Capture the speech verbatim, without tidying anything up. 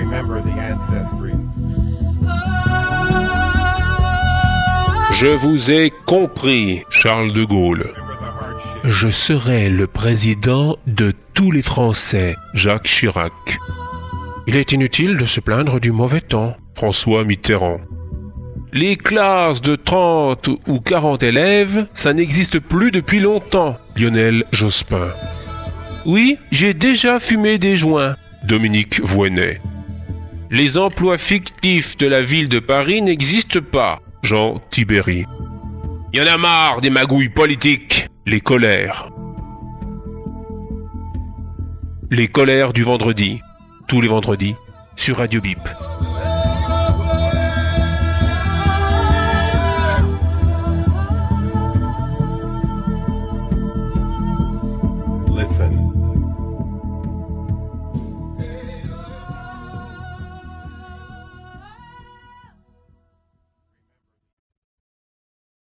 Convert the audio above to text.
remember the ancestry. Je vous ai compris, Charles de Gaulle. Je serai le président de tous les Français, Jacques Chirac. Il est inutile de se plaindre du mauvais temps, François Mitterrand. Les classes de trente ou quarante élèves, ça n'existe plus depuis longtemps, Lionel Jospin. Oui, j'ai déjà fumé des joints, Dominique Voynet. Les emplois fictifs de la ville de Paris n'existent pas, Jean Tibéri. Y en a marre des magouilles politiques, les colères. Les colères du vendredi, tous les vendredis, sur Radio Bip. Listen.